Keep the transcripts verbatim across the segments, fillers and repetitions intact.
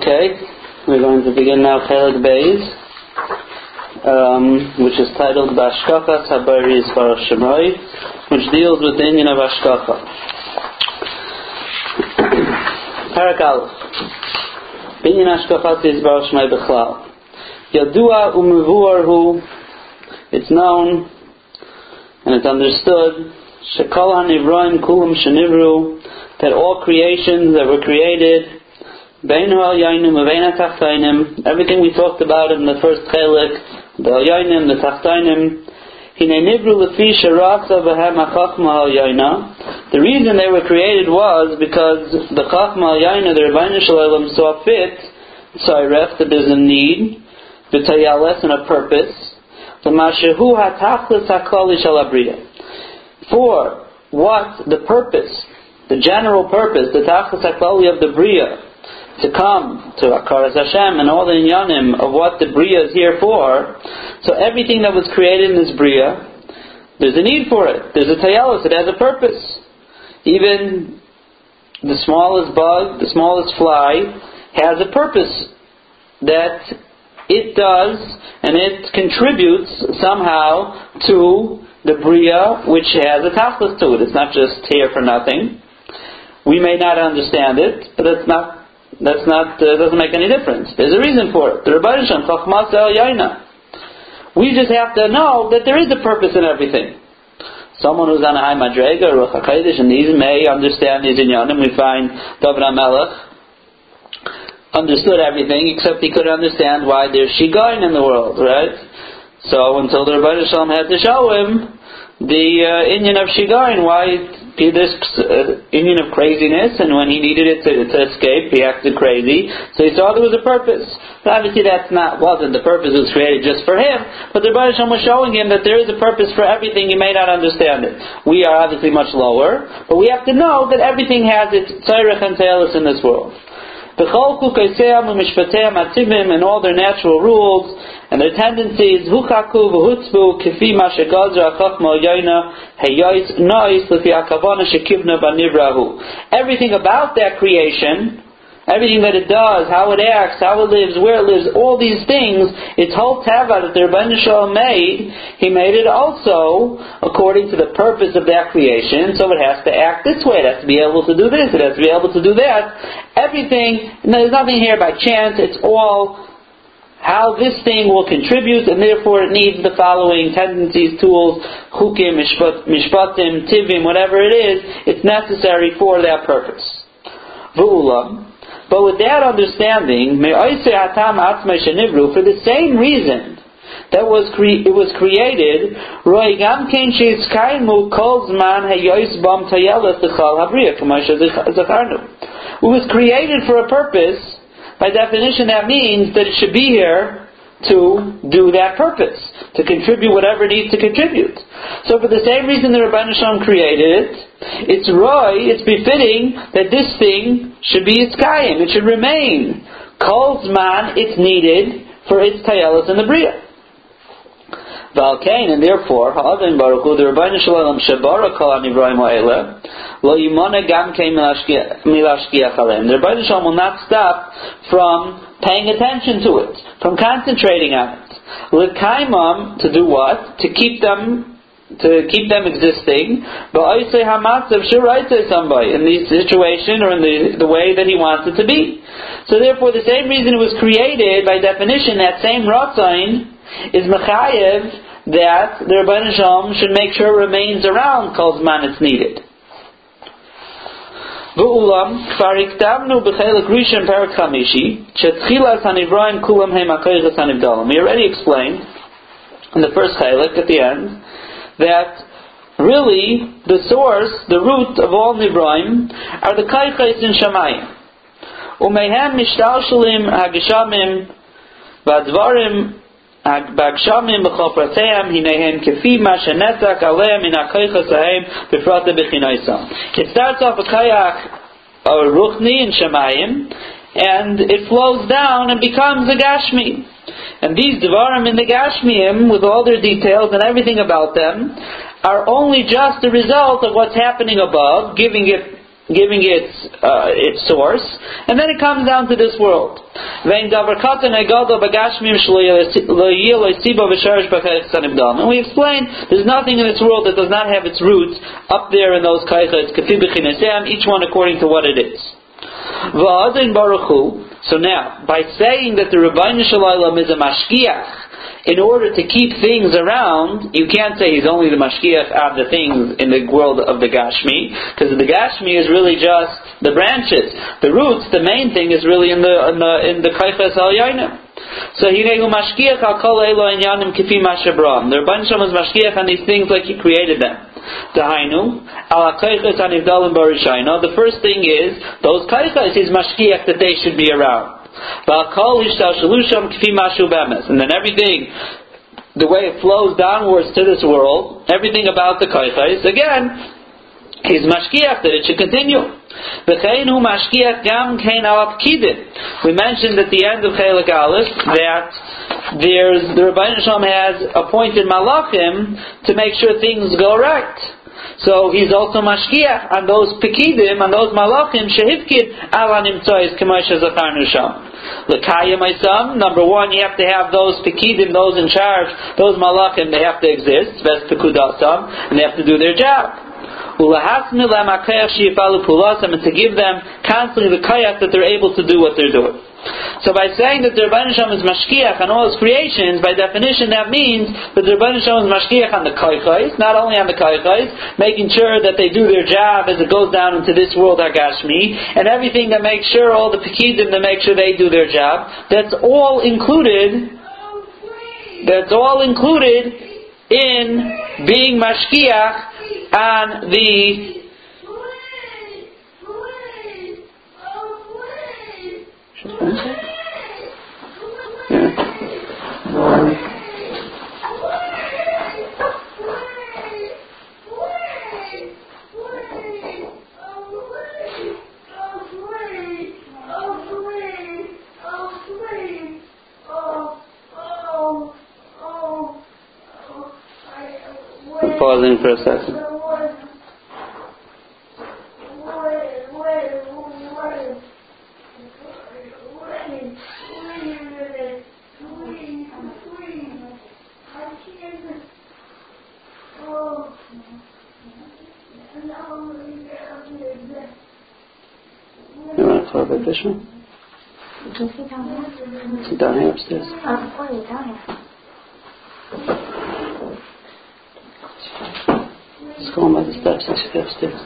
Okay, we're going to begin now Chelik Beis, um, which is titled Bashkachas Habari Yisbarach Shemai, which deals with the inyan of Ashkacha. Parak Aleph. Inyan Ashkachas Yisbarach Shemai Bechlal. Yadua u'mevuarhu. It's known and it's understood Shekol HaNivroim Kulam Shenivru, that all creations that were created, Beinu Al-Yainim Uvein HaTachtainim, everything we talked about in the first Chelik, the Al-Yainim, the Tachtainim, Hinei Nivru Lefi Sharasa Behem HaChachma Al-Yaina. The reason they were created was because the Chachma Al-Yaina, the Rebbeinu Shalom, saw fit, Tzairef, that there's a need, B'Tayalas, and a purpose, L'Mashehu HaTachlis HaKol Shel HaBriya. For what the purpose, the general purpose, the Tachlis HaKlali of the Bria, to come to Akaras Hashem and all the inyanim of what the Bria is here for. So everything that was created in this Bria, there's a need for it. There's a tayalos, it has a purpose. Even the smallest bug, the smallest fly, has a purpose that it does, and it contributes somehow to the Bria, which has a tachlis to it. It's not just here for nothing. We may not understand it, but that's not That's not, uh, doesn't make any difference. There's a reason for it. The Rebbeinu Shalom, Chachmas Al-Yaina. We just have to know that there is a purpose in everything. Someone who's on a high madrega or a chakaidish, and these may understand these inyanim. We find David HaMelech understood everything, except he couldn't understand why there's shigayin in the world, right? So until the Rebbeinu Shalom had to show him the uh, inyan of shigayin, why this uh, inyan of craziness, and when he needed it to, to escape, he acted crazy. So he saw there was a purpose. But obviously, that's not wasn't the purpose. It was created just for him. But the Rebbeinu Shalom was showing him that there is a purpose for everything. You may not understand it. We are obviously much lower, but we have to know that everything has its tzarech and teilus in this world. B'chol kukeiseam u'mishpateam ativim, and all their natural rules and their tendencies, huchaku v'hutzbu kifi ma shegazra chachma yaina heyos nois l'fi hakavana shekivna banivrahu. Everything about that creation, everything that it does, how it acts, how it lives, where it lives, all these things, its whole tava that the Rebbeinu Shalom made, he made it also according to the purpose of that creation. So it has to act this way. It has to be able to do this. It has to be able to do that. Everything, there's nothing here by chance. It's all how this thing will contribute, and therefore it needs the following tendencies, tools, chukim, mishpat, mishpatim, tivim, whatever it is, it's necessary for that purpose. V'ulam. But with that understanding, for the same reason that was cre- it was created, it was created for a purpose. By definition, that means that it should be here to do that purpose, to contribute whatever it needs to contribute. So for the same reason the Rebbeinu Shalom created it, it's roy, it's befitting that this thing should be its kayim, it should remain. Kol zman, it's needed for its tayelos in the Bria. Valkain, and therefore, ha'adin baruchu, the Rebbeinu Shalom shebara kol hanivroim ha'ele, lo yimona gam kein milashkiach aleim. The Rebbeinu Shalom will not stop from paying attention to it, from concentrating on it. L'kaimam, to do what? To keep them, to keep them existing. Ba'oisei hamatzav shuraitei somebody in the situation or in the, the way that he wants it to be. So therefore, the same reason it was created, by definition, that same ratzain is mechayev that the Rebbeinu Shalom should make sure it remains around kol zman it's needed. V'ulam, kfariktamnu b'chelik rishon perak chamishi, shetchilas hanivroim kulam heim hakoyches hanivdalim. We already explained in the first chelik at the end that really the source, the root of all nivroim are the koyches in shamayim. Umehem mishtalshalim hageshamim v'advarim Bagshamim b'chol prateim hinehem kefi ma shenetzak aleim min hakoyches haim b'frata b'chinoisam. It starts off a kayach or ruchni in Shemayim, and it flows down and becomes a gashmi. And these dvarim in the gashmiim, with all their details and everything about them, are only just a result of what's happening above, giving it giving it uh, its source, and then it comes down to this world. And we explained there's nothing in this world that does not have its roots up there in those kaichas, each one according to what it is. So now, by saying that the Rebbeinu Shalom is a mashgiach, in order to keep things around, you can't say he's only the mashgiach of the things in the world of the Gashmi, because the Gashmi is really just the branches. The roots, the main thing, is really in the in the in the Kaichas Al Yainim. So Hinehu mashgiach al kol elo inyanim kifi mashabram. The Rebbeinu Shalom is mashgiach on these things like he created them. Dahainu ala Kaichas anivdalim barishayna. The first thing is those Kaichas is mashgiach that they should be around. And then everything, the way it flows downwards to this world, everything about the kaichais, again, is mashkiach, that it should continue. We mentioned at the end of Chelik Aleph that there's, the Rebbeinu Shalom has appointed malachim to make sure things go right. So he's also mashkiach on those pekidim, on those malachim, shehivkid ala nimtzois k'moshe zakarnu sham. L'kaya, my son, number one, you have to have those pekidim, those in charge, those malachim, they have to exist, ves pekudasam, and they have to do their job. And to give them constantly the kayach that they're able to do what they're doing. So by saying that the Rebbeinu Shalom is mashkiach on all his creations, by definition that means that the Rebbeinu Shalom is mashkiach on the kaichais, not only on the kaichais, making sure that they do their job as it goes down into this world hagashmi, and everything that makes sure, all the pekidim that make sure they do their job, that's all included, that's all included in being mashkiach on the yeah. We're pausing for a second. You want to call the bishop? You can sit down here. Sit down here upstairs. Oh, oh, you're down here. Just go on by the steps and sit upstairs.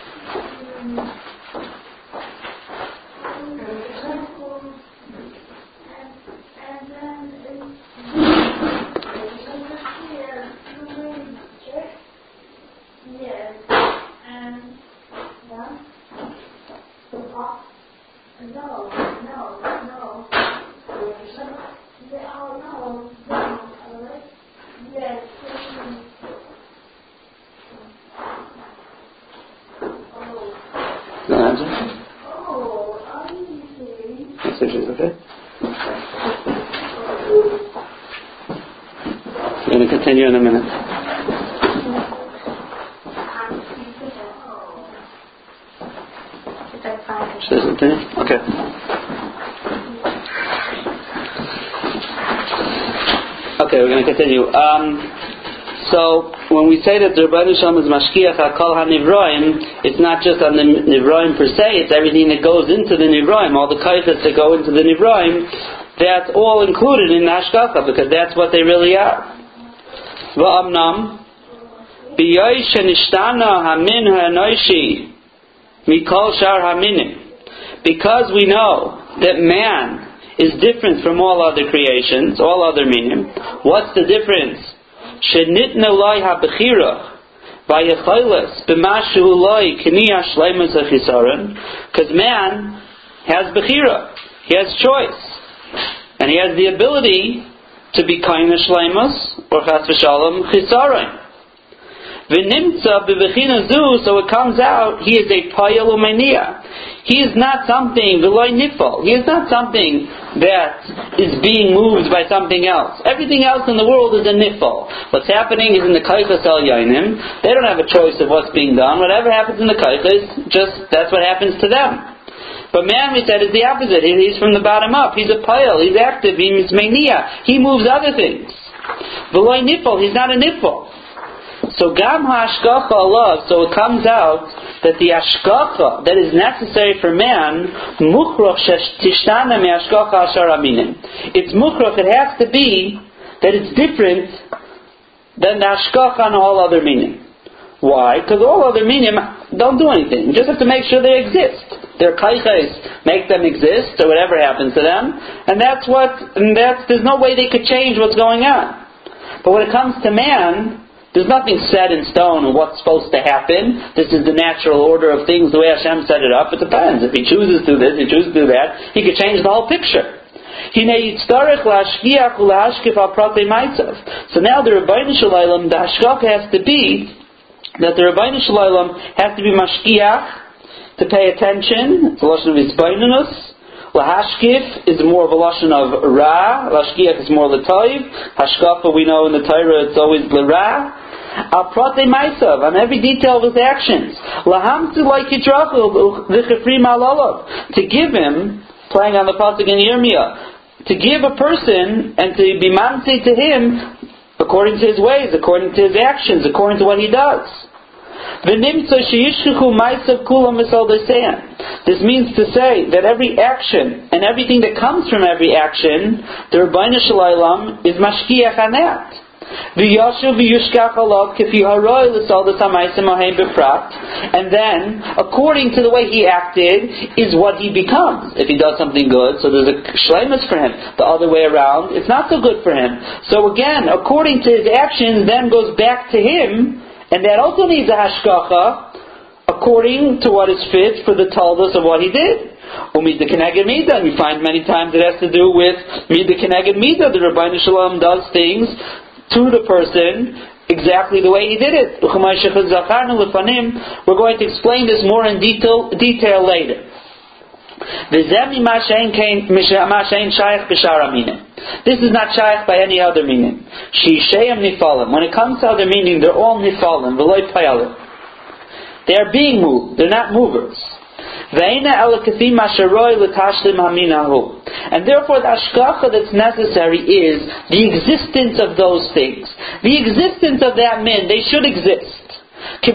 Okay? We're going to continue in a minute. She doesn't finish? Okay. Okay, we're going to continue. Um, so, when we say that the Rebbeinu Shalom is mashkiach hakol hanivroim, it's not just on the nivroim per se, it's everything that goes into the nivroim, all the kaichas that go into the nivroim, that's all included in the hashgacha, because that's what they really are. V'amnam, b'yoy shenishtana hamin ha'anoishi mikol shar haminim, because we know that man is different from all other creations, all other minim. What's the difference? Shenitna loy ha-bechira v'yachayles b'mashu loy k'niyah shleimus ha-chisaron, because man has bechira, he has choice, and he has the ability to be kaina shleimus or chas v'shalom chisaron. V'nimtza b'vechina zu, so it comes out, he is a payal umenia. He is not something, v'loy nifal. He is not something that is being moved by something else. Everything else in the world is a nifal. What's happening is in the kaichas el yainim. They don't have a choice of what's being done. Whatever happens in the kaichas, just, that's what happens to them. But man, we said, is the opposite. He's from the bottom up. He's a payal. He's active. He's mania. He moves other things. V'loy nifal. He's not a nifal. So gam ha'ashkacha alav. So it comes out that the ashkacha that is necessary for man, mukhrach tishtana me'ashkacha ashar aminim. It's mukhrach. It has to be that it's different than the ashkacha and all other minim. Why? Because all other minim don't do anything. You just have to make sure they exist. Their kaichais make them exist, or whatever happens to them, and that's what. And that's there's no way they could change what's going on. But when it comes to man, there's nothing set in stone on what's supposed to happen. This is the natural order of things, the way Hashem set it up. It depends. If He chooses to do this, He chooses to do that. He could change the whole picture. So now the Rebbeinu Shalom, the hashkacha has to be that the Rebbeinu Shalom has to be mashkiach, to pay attention. It's a lashon of hisbainunus. Lahashkif is more of a lashon of ra. Lashkiach is more l'toiv. Hashkafa, we know in the Torah it's always l'ra. Al prate maisav, on every detail of his actions. Lahamtu like yidrachul v'chefrim alolav, to give him, playing on the pasuk in Yirmiyah, to give a person and to be mamtzi to him according to his ways, according to his actions, according to what he does. This means to say that every action and everything that comes from every action, the Rebbeinu Shalom is mashkiach on that. And then, according to the way he acted, is what he becomes. If he does something good, so there's a shleimus for him. The other way around, it's not so good for him. So again, according to his actions, then goes back to him. And that also needs a hashkacha according to what is fit for the taldos of what he did. Umid the keneged midah, and you find many times it has to do with mid the keneged midah. The Rebbeinu Shalom does things to the person exactly the way he did it. We're going to explain this more in detail, detail later. This is not shaykh by any other meaning. When it comes to other meaning, they're all nifalim, they are being moved, they're not movers. And therefore the ashkacha that's necessary is the existence of those things. The existence of that min, they should exist. The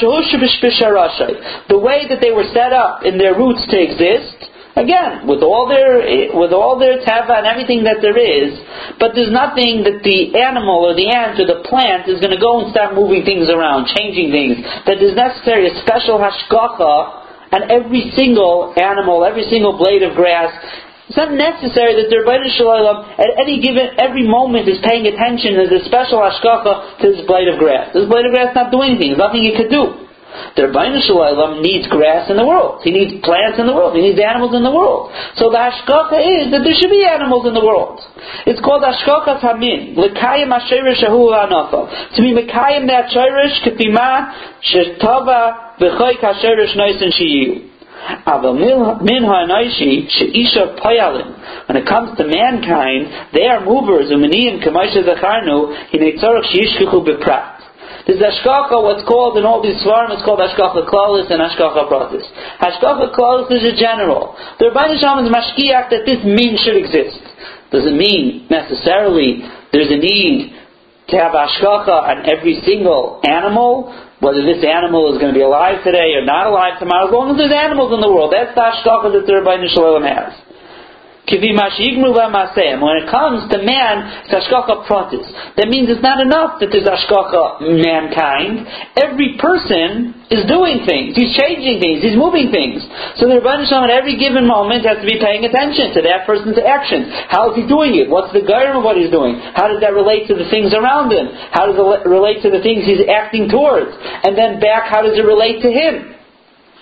way that they were set up in their roots to exist, again, with all their with all their teva and everything that there is, but there's nothing that the animal or the ant or the plant is going to go and start moving things around, changing things. That is necessary a special hashkacha on every single animal, every single blade of grass. It's not necessary that the Rebbeinu Shalom at any given, every moment is paying attention as a special hashkacha to this blade of grass. This blade of grass is not doing anything. There's nothing it could do. The Rebbeinu Shalom needs grass in the world. He needs plants in the world. He needs animals in the world. So the hashkacha is that there should be animals in the world. It's called hashkacha hamin. L'kayim hasherish shahu ha'anafa. To be mekayim that sherish k'pima shetava v'choik hasherish noisin shiyu. When it comes to mankind, they are movers. This hashkacha, what's called in all these svarim, it's called hashkacha klalis and hashkacha pratis. Hashkacha klalis is a general. The Rebbeinu Shalom is mashkiach that this min should exist. Doesn't mean necessarily there's a need to have hashkacha on every single animal, whether this animal is going to be alive today or not alive tomorrow, as long as there's animals in the world. That's the hashkacha that the Rebbeinu Shalom has. When it comes to man, it's hashkacha pratis. That means it's not enough that there's hashkacha mankind. Every person is doing things. He's changing things. He's moving things. So the Rebbeinu Shalom at every given moment has to be paying attention to that person's actions. How is he doing it? What's the guide of what he's doing? How does that relate to the things around him? How does it relate to the things he's acting towards? And then back, how does it relate to him?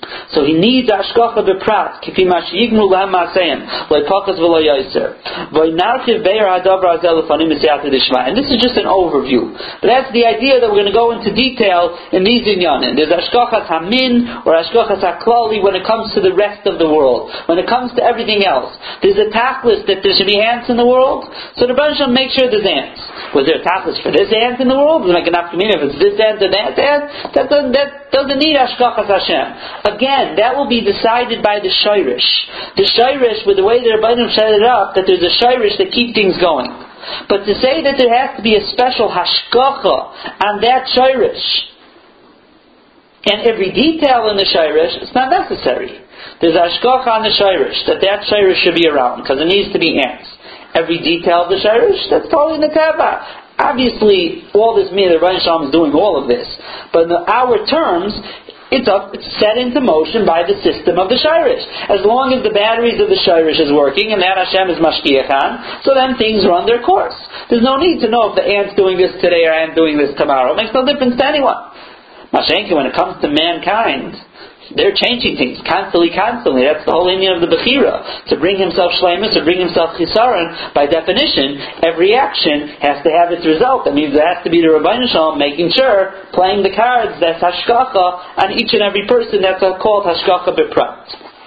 So he needs hashgacha beprat, kifi ma sheyignu lahem ma'aseyim, lo'ipachas v'lo yoser, v'inarchiv be'er hadavar hazeh lefanim b'siyata d'shma. And this is just an overview. But that's the idea that we're going to go into detail in these inyanim. There's hashgachas hamin, or hashgachas haklali, when it comes to the rest of the world. When it comes to everything else. There's a tachlis that there should be ants in the world, so the Rebbeinu Shalom makes sure there's ants. Was there a tachlis for this ant in the world? Does it make an afkamina if it's this ant and that ant? That doesn't, that doesn't need hashgachas Hashem. Again, that will be decided by the shayrish. The shayrish, with the way the Rebbeinu set it up, that there's a shayrish that keep things going. But to say that there has to be a special hashgacha on that shayrish, and every detail in the shayrish, it's not necessary. There's hashgacha on the shayrish, that that shayrish should be around, because it needs to be ants. Every detail of the shayrish, that's totally in the teva. Obviously, all this means the Rebbeinu Shalom is doing all of this. But in our terms, It's, up, it's set into motion by the system of the shayrish. As long as the batteries of the shayrish is working, and that Hashem is mashkiach on, so then things run their course. There's no need to know if the ant's doing this today or I'm doing this tomorrow. It makes no difference to anyone. Mashenki, when it comes to mankind, they're changing things constantly, constantly. That's the whole Indian of the Bechira. To bring himself shleimus, to bring himself chisaron, by definition, every action has to have its result. That means there has to be the Rebbeinu Shalom making sure, playing the cards, that's hashgacha on each and every person. That's called hashgacha beprat.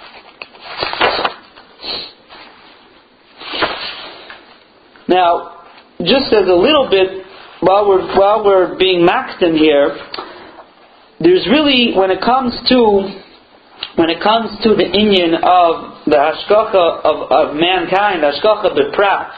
Now, just as a little bit, while we're while we're being makdim here, there's really, when it comes to when it comes to the inyan of the hashgacha of, of mankind, hashgacha beprat.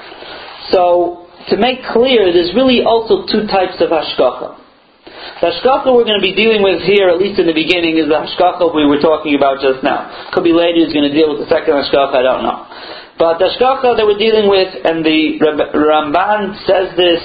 So to make clear, there's really also two types of hashgacha. The hashgacha we're going to be dealing with here, at least in the beginning, is the hashgacha we were talking about just now. Could be later he's going to deal with the second hashgacha, I don't know. But the hashgacha that we're dealing with, and the Ramban says this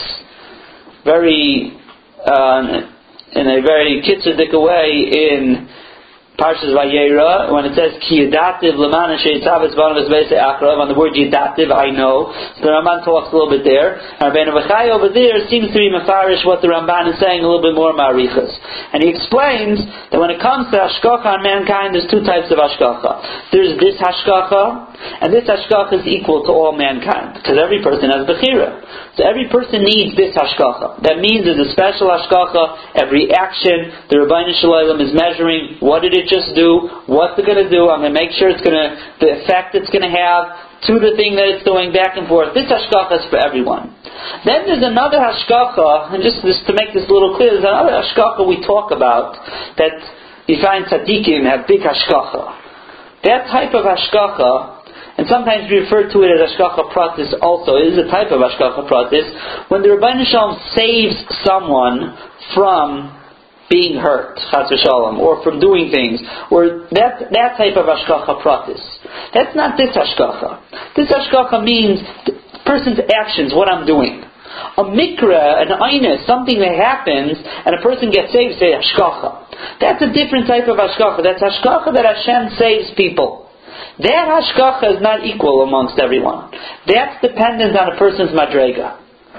very uh, in a very kitzudik way in Parshas Vayera, when it says Ki Yedativ L'man Sheitzav Esvanav Esveisei Akrav, on the word Yedativ, I know. So the Ramban talks a little bit there. And Rabbeinu Bechai over there seems to be mafarish what the Ramban is saying a little bit more marichas. And he explains that when it comes to hashgacha on mankind, there's two types of hashgacha. There's this hashgacha, and this hashgacha is equal to all mankind, because every person has bechira. So every person needs this hashgacha. That means there's a special hashgacha. Every action, the Rebbeinu Shalom is measuring, what did it just do? What's it going to do? I'm going to make sure it's going to, the effect it's going to have to the thing that it's doing back and forth. This hashgacha is for everyone. Then there's another hashgacha, and just, just to make this a little clear, there's another hashgacha we talk about that you find tzaddikim have big hashgacha. That type of hashgacha, and sometimes we refer to it as hashgacha pratis also. It is a type of hashgacha pratis when the Rebbeinu Shalom saves someone from being hurt, chas v'shalom, or from doing things, or that that type of hashgacha pratis. That's not this hashgacha. This hashgacha means the person's actions, what I'm doing. A mikra, an aynes, something that happens, and a person gets saved, say hashgacha. That's a different type of hashgacha. That's hashgacha that Hashem saves people. That hashgacha is not equal amongst everyone. That's dependent on a person's madrega.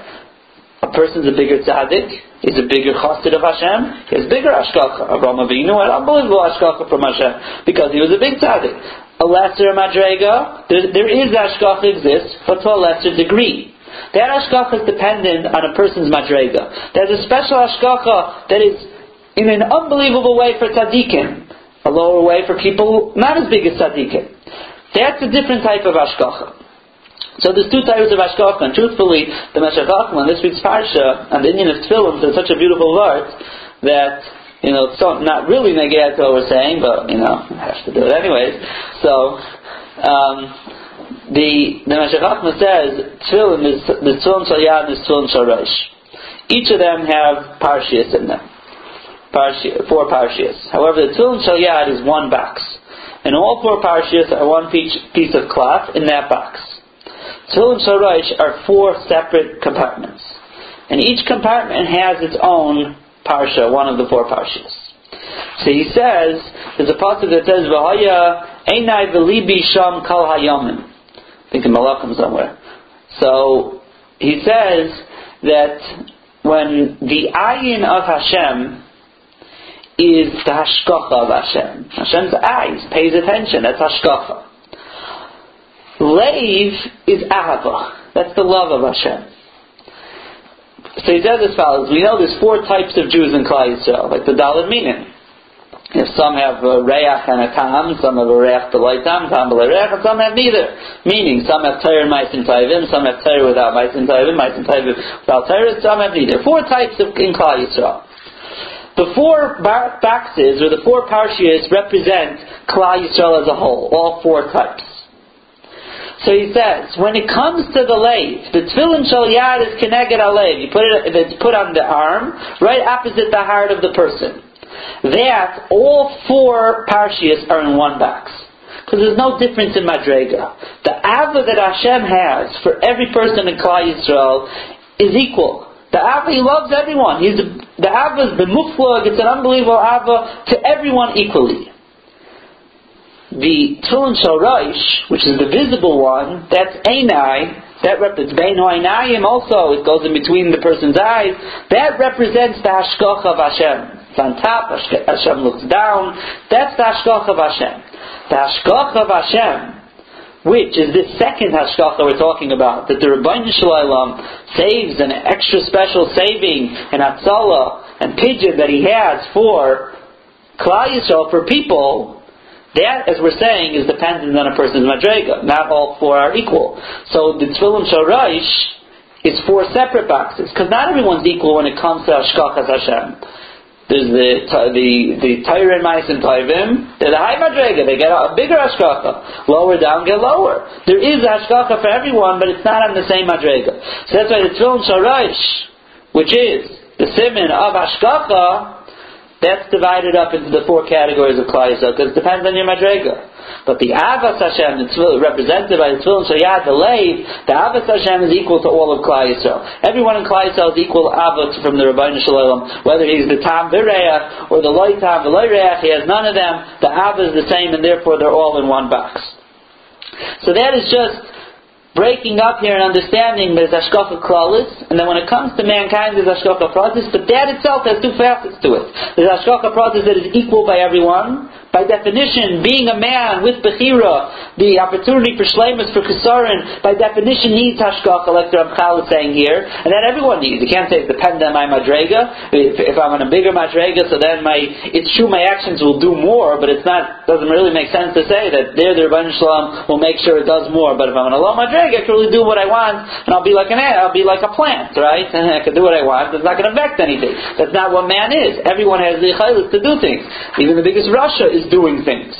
A person's a bigger tzaddik, he's a bigger chassid of Hashem, he has bigger hashgacha. Avraham Avinu had unbelievable hashgacha from Hashem, because he was a big tzaddik. A lesser madrega, there, there is hashgacha exists, but to a lesser degree. That hashgacha is dependent on a person's madrega. There's a special hashgacha that is in an unbelievable way for tzaddikim, a lower way for people not as big as tzaddikim. That's a different type of hashgacha. So there's two types of hashgacha, and truthfully, the Meshech Achman, this week's parsha, and the Indian of Tefillin, is such a beautiful word that, you know, it's not really neged to what we're saying, but, you know, I have to do it anyways. So, um, the the Meshech Achman says, Tefillin is the Tefillin Shal Yad and the Tefillin Shal Rosh. Each of them have parshias in them. Parshi, four parshias. However, the Tefillin Shal Yad is one box. And all four parshias are one piece, piece of cloth in that box. Tefillin Shal Rosh are four separate compartments. And each compartment has its own parsha, one of the four parshias. So he says, there's a pasuk that says, V'haya einai v'libi sham kal hayamim. I think in Malachim somewhere. So he says that when the ayin of Hashem is the hashkacha of Hashem. Hashem's eyes, pays attention, that's hashkacha. Leiv is ahava, that's the love of Hashem. So he says as follows, we know there's four types of Jews in Klal Yisrael, like the Daled Minim. If some have a reach and a tam, some have a reach b'loi tam, tam b'loi reach, and some have neither. Meaning, some have Torah and Maisim Tovim, some have Torah without Maisim Tovim, Maisim Tovim without Torah, some have neither. Four types of in Klal Yisrael. The four bar- boxes, or the four parshias, represent Klal Yisrael as a whole, all four types. So he says, when it comes to the leiv, the tefillin shel yad is keneged alev. You put it, it's put on the arm, right opposite the heart of the person. That, all four parshias are in one box. Because there's no difference in Madrega. The Ava that Hashem has for every person in Klal Yisrael is equal. The Ava, He loves everyone. He's the Ava is the muflag, it's an unbelievable Ava to everyone equally. The Tefillin Shel Rosh, which is the visible one, that's Einai, that represents Beinu Einayim also, it goes in between the person's eyes, that represents the Hashkacha of Hashem. It's on top, Hashem looks down, that's the Hashkacha of Hashem. The Hashkacha of Hashem, which is this second Hashkacha we're talking about, that the Rebbeinu Shalom saves an extra special saving and Hatzalah and Pidyon that He has for Klal Yisrael, for people. That, as we're saying, is dependent on a person's madrega. Not all four are equal. So the Tefillin Shel Rosh is four separate boxes, because not everyone's equal when it comes to Hashkachas Hashem. There's the the the Torah and Maisim Tovim. They're the high madrega. They get a bigger Hashkacha. Lower down, get lower. There is Hashkacha for everyone, but it's not on the same madrega. So that's why the Tefillin Shel Rosh, which is the siman of Hashkacha, that's divided up into the four categories of Klal Yisrael, because it depends on your madrega. But the Avas Hashem, the tzvil, represented by the Tefillin Shel Yad, the leiv, the Avas Hashem is equal to all of Klal Yisrael. Everyone in Klal Yisrael is equal Avas from the Rebbeinu Shalom, whether he's the Tam V'Reach or the Loi Tam V'Loi Reach, he has none of them. The Avas is the same, and therefore they're all in one box. So that is just breaking up here and understanding there's Hashkacha Klalis, and then when it comes to mankind there's Hashkacha Pratis, but that itself has two facets to it. There's Hashkacha Pratis that is equal by everyone. By definition, being a man with Bechira, the opportunity for Shleimus, for Kesarin, by definition needs Hashkacha, like the Ramchal is saying here, and that everyone needs. You can't say it depends on my Madrega. If, if I'm on a bigger Madrega, so then my, it's true my actions will do more, but it's not, doesn't really make sense to say that there the Rebbeinu Shalom will make sure it does more, but if I'm on a low Madrega, I can really do what I want, and I'll be like an I'll be like a plant, right? And I can do what I want, it's not going to affect anything. That's not what man is. Everyone has the Chaylis to do things. Even the biggest Russia is doing things.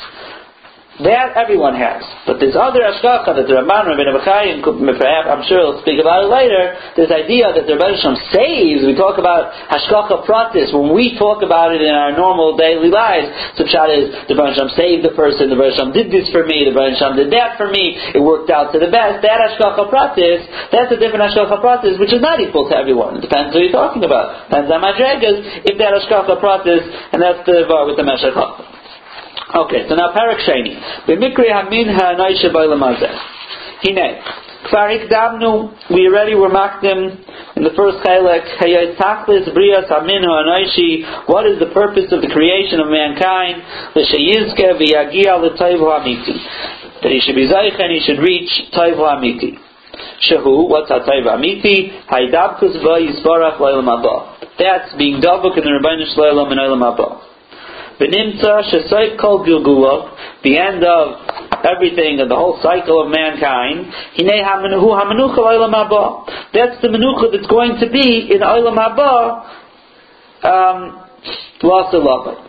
That everyone has. But there's other Hashkacha that the Ramban, Rabbeinu Bechai, and I'm sure he'll speak about it later, this idea that the Rebbeinu Shalom saves. We talk about Hashkacha Pratis when we talk about it in our normal daily lives. So Pshat is, the Rebbeinu Shalom saved the person, the Rebbeinu Shalom did this for me, the Rebbeinu Shalom did that for me, it worked out to the best. That Hashkacha Pratis, that's a different Hashkacha Pratis, which is not equal to everyone. It depends who you're talking about. Depends on Madregas, if that Hashkacha Pratis, and that's the Var with the Meshach. Okay, so now Parak Sheni. B'mikri hamin ha'anoisha b'olam hazeh. Hine. Kfar ikdamnu, we already were makdim in the first chelek. Hayay tachlis brias hamin ha'anoishi. What is the purpose of the creation of mankind? L'sheyizke v'yagia l'toiv ha'amiti. That he should be zaych and he should reach toiv ha'amiti. Shehu, what's ha'toiv ha'amiti? Haydabkus v'yisbarach l'olam haba. That's being davuk in the Rebbeinu Shalom and olam haba. V'nimtza shesoif kol gilgulav, the end of everything, of the whole cycle of mankind. Hinei hamenuhu hamenucha l'olam haba. That's the menucha that's going to be in olam haba. Um, L'asalav.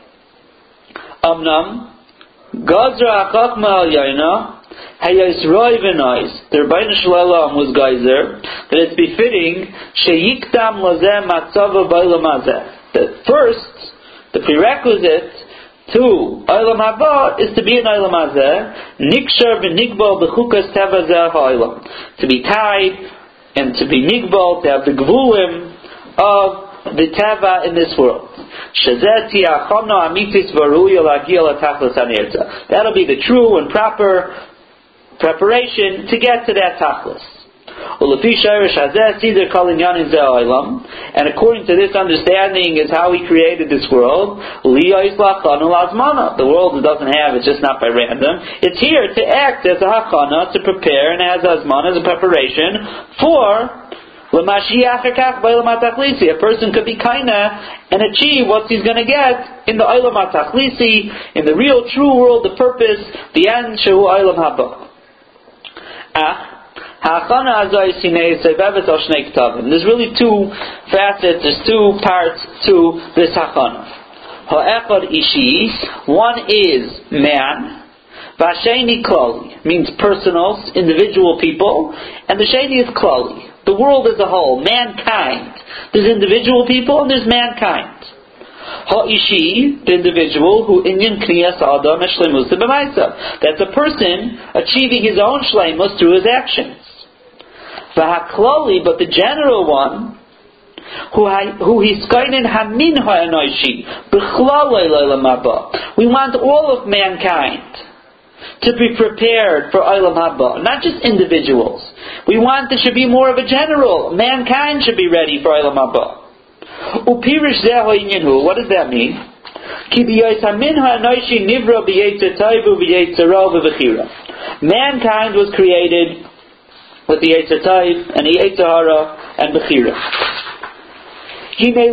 Amnam gazra achachma al yayna hayos roi v'nois. The Rebbeinu Shalom was geyser that it's befitting sheyikdam lazeh matzava b'olam hazeh. That first, the prerequisite to Olam Haba is to be in Olam Hazeh, Nikshar v'nigbal b'chukas teva zeh ha'olam, to be tied and to be nigbal, to have the gvulim of the teva in this world. Shazeh ti'achono amitis v'ruya l'agil atachlis hanirta. That'll be the true and proper preparation to get to that tachlis. And according to this understanding is how He created this world. The world doesn't have, it's just not by random. It's here to act as a hachana, to prepare, and as azman, as a preparation for a person could be kaina and achieve what he's going to get in the Olam HaTachlisi, in the real true world, the purpose, the end, Shehu Olam Haba. There's really two facets, there's two parts to this hachana. One is man, Vasheni klali, means personals, individual people, and the sheni is klali, the world as a whole, mankind. There's individual people and there's mankind. Ha'ishi, the individual, who inyan kniyas adam shleimus b'maisa. That's a person achieving his own shleimus through his actions. V'haklali, but the general one, who who hiskainin hamin ha'anoishi b'chlalei leilam haba. We want all of mankind to be prepared for Olam Haba, not just individuals. We want there should be more of a general. Mankind should be ready for Olam Haba. Upirish zeho inyanhu. What does that mean? Mankind was created with the Yetzer Tov and the Yetzer Hara and Bechira. So by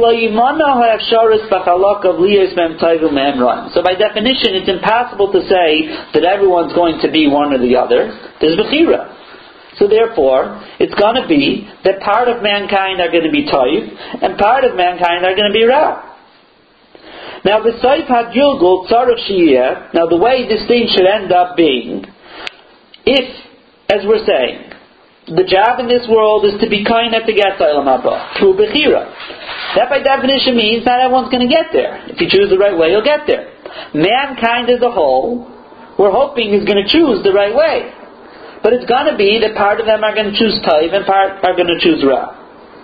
definition, it's impossible to say that everyone's going to be one or the other. There's Bechira. So therefore, it's going to be that part of mankind are going to be Tov, and part of mankind are going to be Ra. Now the Saif HaGilgul Tzarech Shiyeh, now the way this thing should end up being, if, as we're saying, the job in this world is to be kind to get to Olam Haba through Bechira. That by definition means not everyone's going to get there. If you choose the right way, you'll get there. Mankind as a whole, we're hoping is going to choose the right way. But it's going to be that part of them are going to choose Tov and part are going to choose Ra.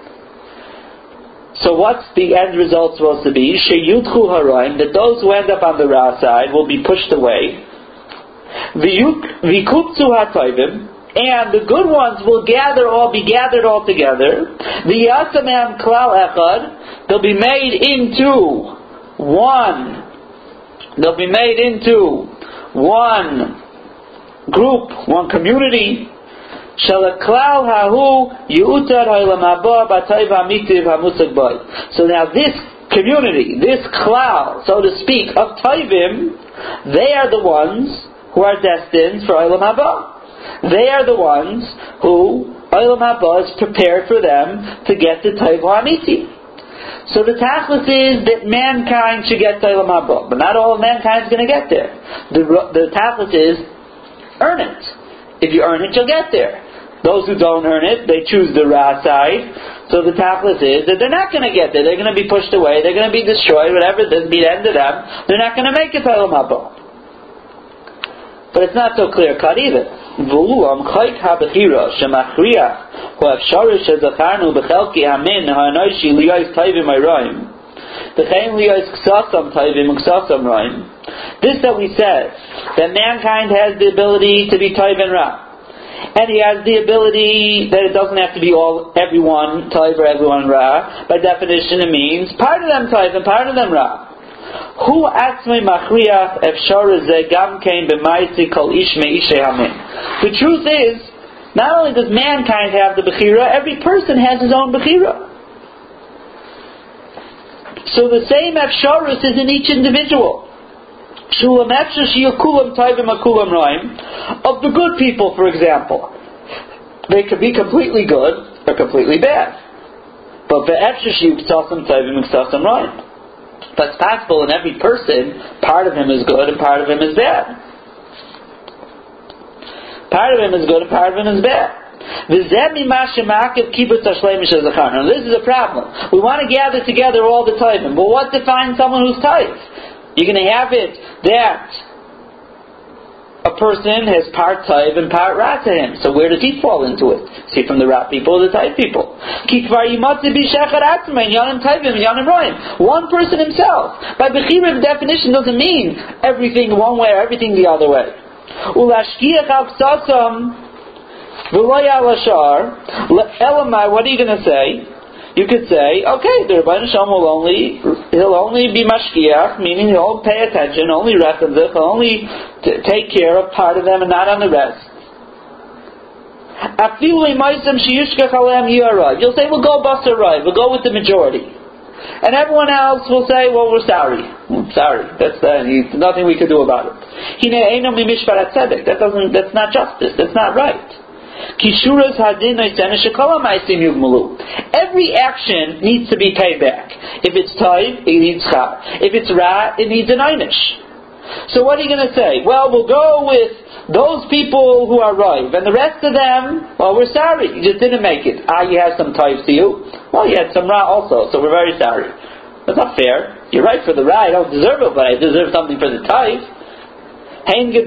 So what's the end result supposed to be? Sheyutchu haraim, that those who end up on the Ra side will be pushed away. Vikuptzu haTovim, and the good ones will gather all be gathered all together. V'yasamem klal echad, they'll be made into one. They'll be made into one group, one community. Shalaklal hahu yutar ha'olam haba b'tayv ha'mitiv ha'musag bay. So now this community, this klal, so to speak, of Tayvim, they are the ones who are destined for Olam Haba. They are the ones who Olam Haba is prepared for them to get to Tayv Ha'amiti. So the tachlis is that mankind should get to Olam Haba, but not all of mankind is going to get there. The, the tachlis is, earn it. If you earn it, you'll get there. Those who don't earn it, they choose the Ra side. So the tachlis is that they're not going to get there. They're going to be pushed away. They're going to be destroyed. Whatever this be the end of them, they're not going to make it to Olam Haba. But it's not so clear cut either. V'ulam chayk ha-bechira shemachriach hu-afsharish ha-zacharnu b'chelki hamin ha-anoishi liyos tayvim ha-roim v'chein liyos ksasam tayvim ksasam roim. This that we said, that mankind has the ability to be Tayv and Ra, and he has the ability that it doesn't have to be all everyone Tayv or everyone Ra. By definition it means part of them Tayv and part of them Ra. Who atzmei machriach efshar ze gam kein b'maisi kol ish me'ishei hamin. The truth is, not only does mankind have the bechira, every person has his own bechira. So the same efsharus is in each individual. Shulam efshar shiyukulam taivim akulam roim. Of the good people, for example, they could be completely good or completely bad. But be'efshar shiyuksasam taivim uksasam roim. But it's possible in every person, part of him is good and part of him is bad. Part of him is good and part of him is bad. Now this is a problem. We want to gather together all the Tayvim, but what defines someone who's Tayv? You're going to have it that a person has part Tayv and part Ra to him. So where does he fall into it? See, from the Ra people or the Tayv people? One person himself. By Bechira, the definition doesn't mean everything one way or everything the other way. V'loya lashar. Elamai, what are you going to say? You could say, okay, the Rebbeinu Shalom will only, he'll only be mashkiach, meaning he'll pay attention, only reckon he'll only t- take care of part of them and not on the rest. You'll say, we'll go basar right, we'll go with the majority. And everyone else will say, well, we're sorry. Sorry, that's uh, nothing we could do about it. That doesn't, that's not justice, that's not right. Every action needs to be paid back. If it's taiv, it needs char. If it's ra, it needs an einish. So what are you going to say? Well, we'll go with those people who are rive, and the rest of them, well, we're sorry, you just didn't make it. Ah, you have some taiv to you. Well, you had some ra also, so we're very sorry. That's not fair. You're right for the ra, I don't deserve it, but I deserve something for the taiv. Whether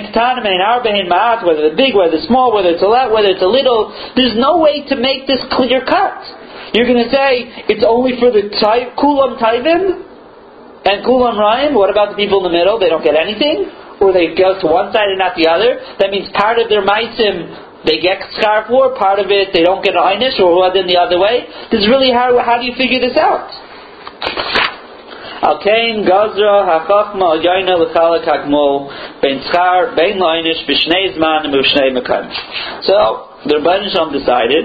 the big, whether the small, whether it's a lot, whether it's a little, there's no way to make this clear cut. You're going to say it's only for the taiv, kulam taivim and kulam rayim. What about the people in the middle? They don't get anything, or they go to one side and not the other. That means part of their maisim they get schar for, part of it they don't get an einish, or then the other way. This is really how how do you figure this out? Alkein gazra hachachma yayna l'chalak hakmol ben schar ben leinish b'shnei zman and b'shnei mekan. So the Rebbeinu Shalom decided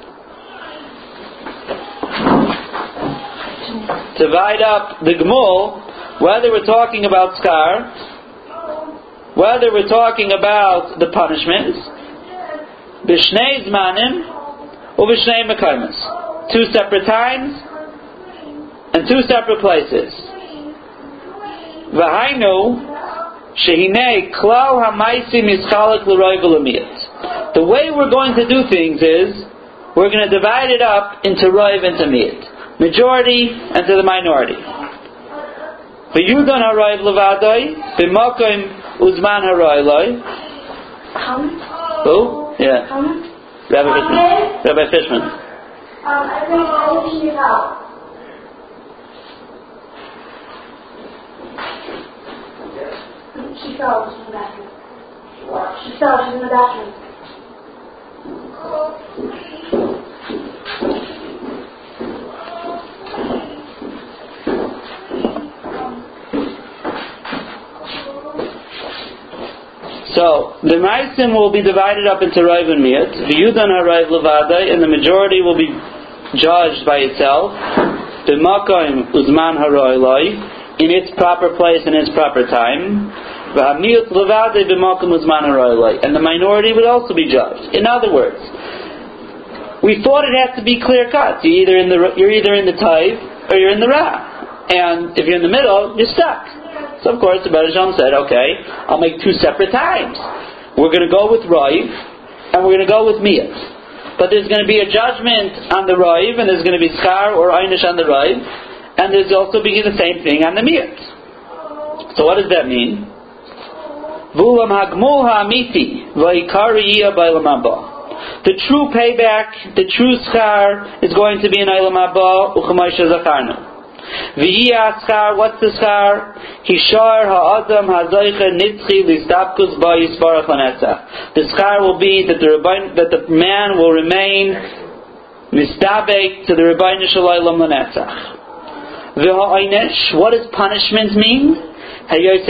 to divide up the gemul, whether we're talking about schar, whether we're talking about the punishments, b'shnei zmanim or b'shnei mekanos, two separate times and two separate places. V'hainu shehinei klal hamaisim yischalek l'roi v'lemiyat. The way we're going to do things is we're going to divide it up into roiv and to miyat, majority and to the minority. V'yudon haroiv levadoi b'makom uzman haroi loi. Who? Yeah. Rabbi Fishman. Rabbi Fishman. Um, I think I will she's out. She fell, she's in the bathroom. She fell, she's in the bathroom. So, the Maisim will be divided up into Raiv and Miyat. The Yudan HaRaiv Levadai, and the majority will be judged by itself. The Makoim Uzman HaRoilai, in its proper place and its proper time. And the minority would also be judged. In other words, we thought it had to be clear cut. You're either in the you're either in the taiv or you're in the ra, and if you're in the middle, you're stuck. So of course the Rebbeinu Shalom said, "Okay, I'll make two separate times. We're going to go with raiv, and we're going to go with miyat. But there's going to be a judgment on the raiv, and there's going to be schar or einish on the raiv, and there's also be the same thing on the miyat." So what does that mean? Vulam hagmul ha'amiti v'ikari b'olam haba. The true payback, the true schar, is going to be in olam haba u'chamaisha zakarnu. V'yiyah schar, what's the schar? Hishar ha'adam ha'zoicha nitzchi l'istapkus ba yisbarach l'netzach. The schar will be that the Rebbein, that the man will remain mistabek to the Rebbeinu Shalom l'netzach. V'ha'onesh, what does punishment mean? That he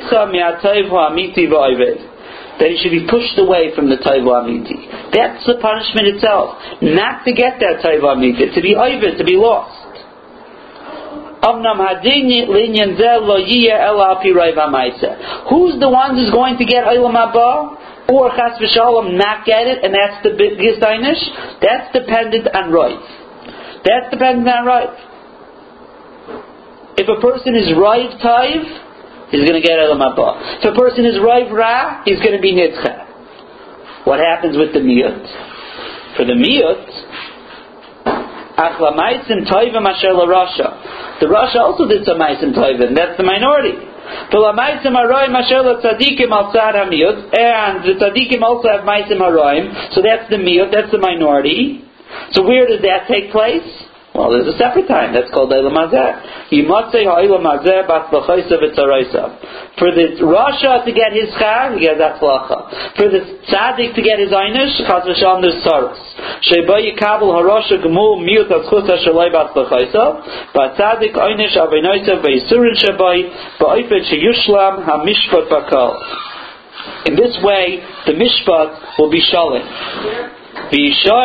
should be pushed away from the taiv amiti. That's the punishment itself. Not to get that taiv amiti, to be oived, to be lost. Who's the one who's going to get olam haba? Or chas v'shalom not get it, and that's the biggest einish? That's dependent on right. That's dependent on right. If a person is right taiv, he's going to get olam haba. If a person is raiv ra, he's going to be nitzcha. What happens with the miyut? For the miyut, achlamaisim toivim asher l'rasha. The rasha also did some maisim toivim. That's the minority. V'lamaisim haroim asher l'tzadikim al tzad hamiyut, and the tzadikim also have maisim haroim. So that's the miyut. That's the minority. So where does that take place? Well, there's a separate time. That's called Eilam Hazeh. Yimatzei ha'Eilam Hazeh b'atzlachaisa v'tzaraisa. For the Rasha to get his char, he gets atzlacha. For the Tzaddik to get his einish, chas v'shalom there's tzaros. Sheba yikabel harasha gemul miut atzchus ha'shalai b'atzlachaisa. B'atzadik einish avinoisa v'yisurin shebai ba'oifet sheyushlam ha'mishpat bakal. In this way, the mishpat will be shalom. And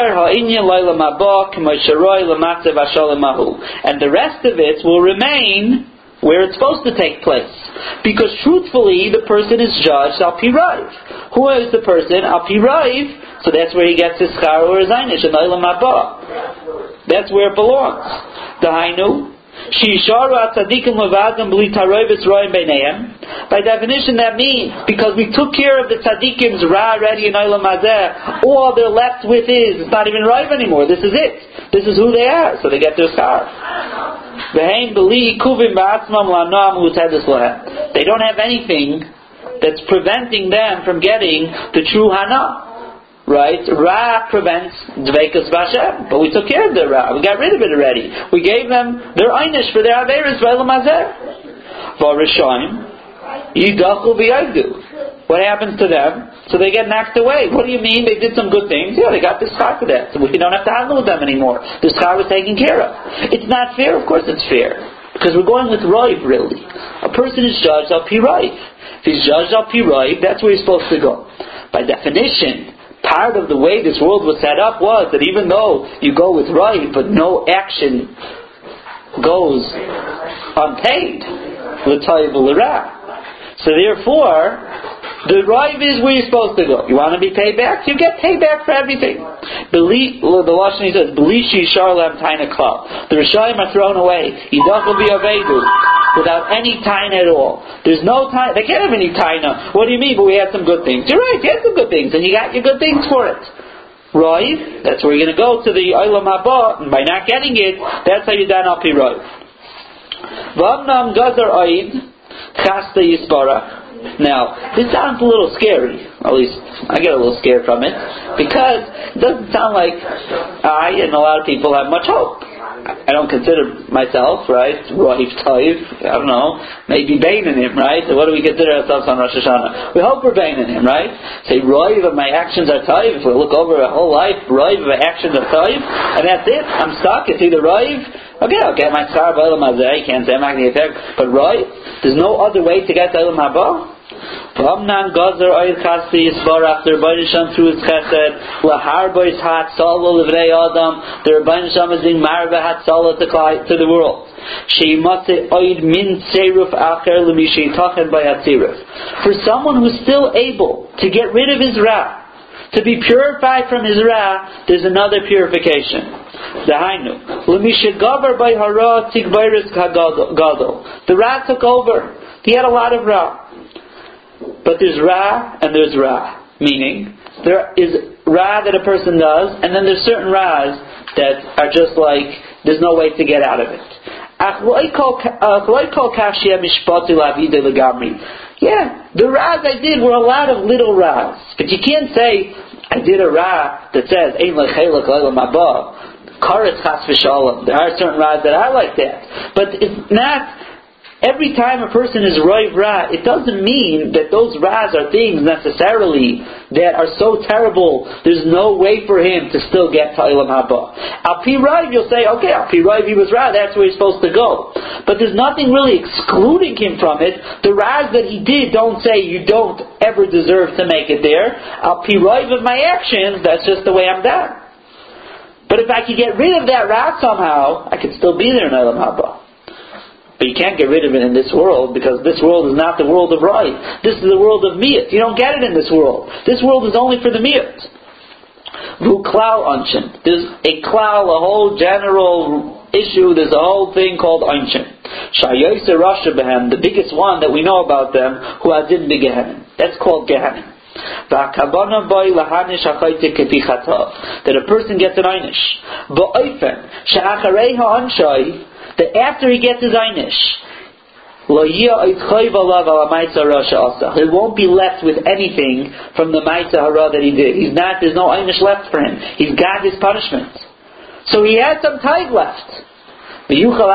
the rest of it will remain where it's supposed to take place. Because truthfully, the person is judged al pi raiv. Who is the person? Al pi raiv. So that's where he gets his schar or his einish in Olam haba. That's where it belongs. Dahainu. By definition, that means because we took care of the tzaddikim's ra already in Olam Hazeh, all they're left with is it's not even ripe anymore. This is it. This is who they are. So they get their schar. They don't have anything that's preventing them from getting the true hana. Right? Ra prevents dveikus b'Hashem, but we took care of the Ra. We got rid of it already. We gave them their einish for their averis v'Eilam Hazeh. V'Rishaim yidachu v'yagdu. What happens to them? So they get knocked away. What do you mean? They did some good things. Yeah, they got this schar for that. So we don't have to handle with them anymore. The schar was taken care of. It's not fair. Of course, it's fair because we're going with Raiv. Really, a person is judged al pi Raiv. If he's judged al pi Raiv, that's where he's supposed to go. By definition. Part of the way this world was set up was that even though you go with right, but no action goes unpaid, so therefore, the rive is where you're supposed to go. You want to be paid back? You get paid back for everything. The Lashon says, "Belishi sharlam taina klal." The Rishayim are thrown away. Yidachol bi'avedu without any taina at all. There's no taina. They can't have any taina. What do you mean? But we had some good things. You're right. You had some good things, and you got your good things for it. Rive. That's where you're going to go to the Olam haba, and by not getting it, that's how you done al pi rive. V'amnam gazar aid chasta yisbarach. Now, this sounds a little scary. At least I get a little scared from it, because it doesn't sound like I and a lot of people have much hope. I don't consider myself, right, Roiv Toiv, I don't know, maybe Bain in him, right? So what do we consider ourselves on Rosh Hashanah? We hope we're Bain in him, right? Say, Roiv of my actions are Toiv. If we look over a whole life, Roiv of my actions are Toiv, and that's it. I'm stuck. It's either Roiv, okay, I'll get my schar b'Olam Hazeh, you can't say I'm not going to get there, but Roiv, there's no other way to get to Olam haba. V'amnan gazer oil chasti yisbarach, the Rebbeinu Shem through his chesed, lahar bois hat solo l'vrei adam, the Rebbeinu Shem is in marve hat solo to the world. Sheimase oid min tzeruf acher l'mishi tachen by hatziruf. For someone who's still able to get rid of his ra, to be purified from his ra, there's another purification. Dahainu l'mishi gaver by hara tigbayris gadol. The ra took over. He had a lot of ra. But there's ra and there's ra. Meaning, there is ra that a person does, and then there's certain ras that are just like, there's no way to get out of it. Yeah, the ras I did were a lot of little ras. But you can't say, I did a ra that says, Ein lechelek olam haba, karetz chas v'shalom. There are certain ras that are like that. But it's not... Every time a person is Roiv Ra, it doesn't mean that those Ras are things necessarily that are so terrible, there's no way for him to still get to Olam haba. Al Pi Raiv, you'll say, okay, Al Pi Raiv he was Ra, that's where he's supposed to go. But there's nothing really excluding him from it. The Ras that he did don't say you don't ever deserve to make it there. Al Pi Raiv of my actions, that's just the way I'm done. But if I could get rid of that Ra somehow, I could still be there in Olam haba. But you can't get rid of it in this world, because this world is not the world of right. This is the world of miyut. You don't get it in this world. This world is only for the miyut. Vu klal anshin. There's a klal, a whole general issue. There's a whole thing called anshin. Shayoyse rasha behem, the biggest one that we know about them, who adin begehenim. That's called gehenim. That a person gets an einish. Ba'ofen she'acharei ha'anshai, that after he gets his einish, he won't be left with anything from the ma'isa hara that he did. He's not. There's no einish left for him. He's got his punishment. So he had some tithe left. My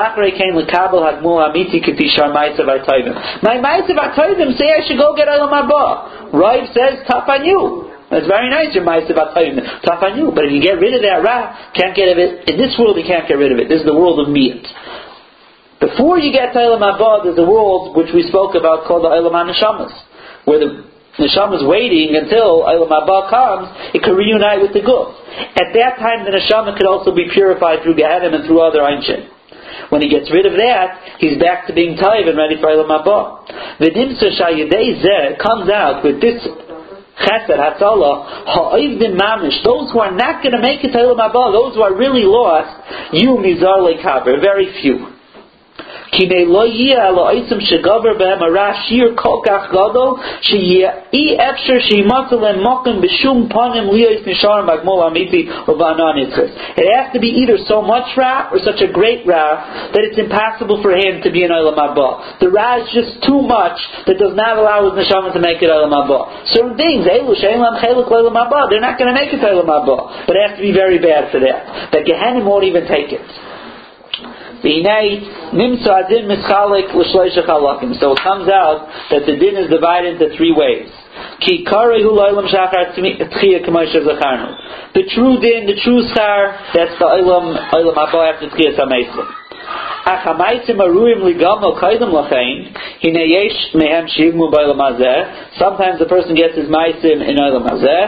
Ma'asav HaToivim say I should go get Olam Haba. Rav says, tough on you. That's very nice, your Ma'asav HaToivim. Tough on you. But if you get rid of that Ra, can't get rid of it. In this world, you can't get rid of it. This is the world of Miyat. Before you get to Olam Haba, there's a world which we spoke about called the Olam HaNeshamas, where the Neshama is waiting until Olam Haba comes, it can reunite with the Guf. At that time, the Neshama could also be purified through Gehenim and through other Einshin. When he gets rid of that, he's back to being Taiv and ready for Olam Haba. V'nimsa shayidei zeh comes out with this Chesed Hatzalah ha'oivdim mamish. Those who are not going to make it to Olam Haba, those who are really lost, you mizar leikaber, very few. Kinei lo yeh lo oisim shegaver behem hara shir kol kach gadol sheyeh efsher sheymatzel lem mokem b'shum panim liyos nishar magmol amiti u'va'anan itzchus. It has to be either so much Ra or such a great Ra that it's impossible for him to be in Olam Haba. The Ra is just too much that does not allow his neshama to make it Olam Haba. Certain things, elu she'en lam chelik Olam Haba, they're not going to make it to Olam Haba, but it has to be very bad for that. That Gehenim won't even take it. So it comes out that the din is divided into three ways. The true din, the true schar, that's the Olam Haba after Tchiyas HaMeisim. Sometimes the person gets his maisim in Olam Hazeh.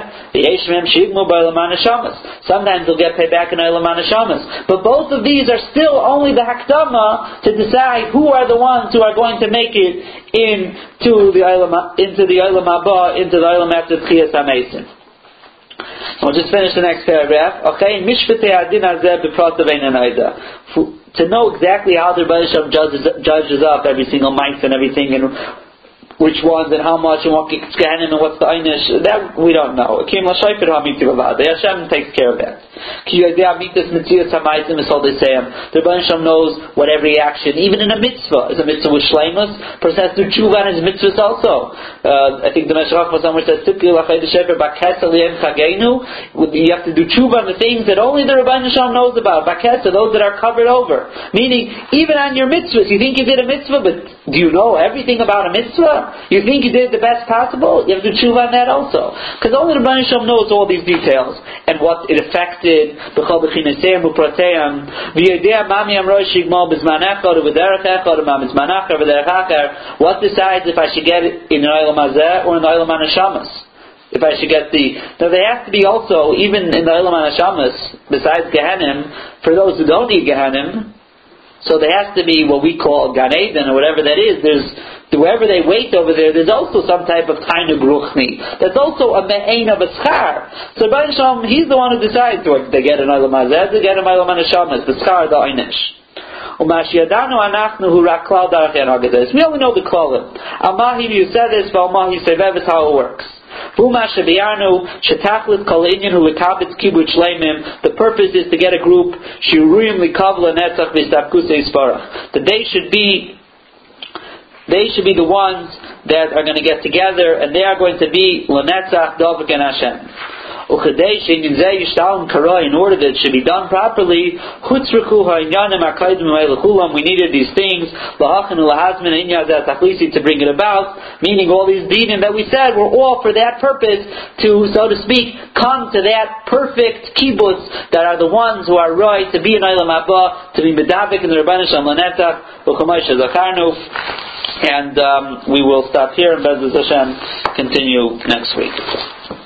Sometimes he'll get paid back in Olam HaNeshamas. But both of these are still only the hakdama to decide who are the ones who are going to make it into the Olam, into the Olam Haba, into the Olam after Tchiyas HaMeisim. We'll just finish the next paragraph. Okay, Mishpatei Adin Hazeh b'Pratav Ein Aida. To know exactly how the Rebbe Shem judges, judges up every single mice and everything, and which ones and how much and what gets Gehenim and what's the Einish, that we don't know. Hashem takes care of that. The Rebbe Shem knows what every action, even in a mitzvah, is a mitzvah with shleimus. Person has to do tshuva on his mitzvahs also. Uh, I think the Meshach somewhere says, you have to do tshuva on the things that only the Rebbe Shem knows about. Bakesa, those that are covered over. Meaning, even on your mitzvahs, you think you did a mitzvah, but do you know everything about a mitzvah? You think you did the best possible? You have to chew on that also. Because only the Rebbe Shem knows all these details and what it affected. What decides if I should get it in the Olam Hazeh or in the Olam HaNeshamas? If I should get the... Now there has to be also, even in the Olam HaNeshamas, besides Gehenim, for those who don't need Gehenim, so there has to be what we call Gan Eden or whatever that is. There's wherever they wait over there, there's also some type of Tainug Ruchni. That's also a me'ain of a schar. So Rebbe Shem, he's the one who decides whether they get an Olam Hazeh, they get an Olam HaNeshamas, the schar, the Einish. We only know the Klalim. Amahi, you said this, Valmahi Sevev is how it works. The purpose is to get a group that they should be they should be the ones that are going to get together and they are going to be L'netzach Dovek and Hashem. In order that it should be done properly, we needed these things to bring it about, meaning all these dinim that we said were all for that purpose, to, so to speak, come to that perfect kibbutz that are the ones who are right to be in Olam Haba, to be medavik in the Rebbeinu Shem L'netzach, and um, we will stop here and Be'ezus Hashem continue next week.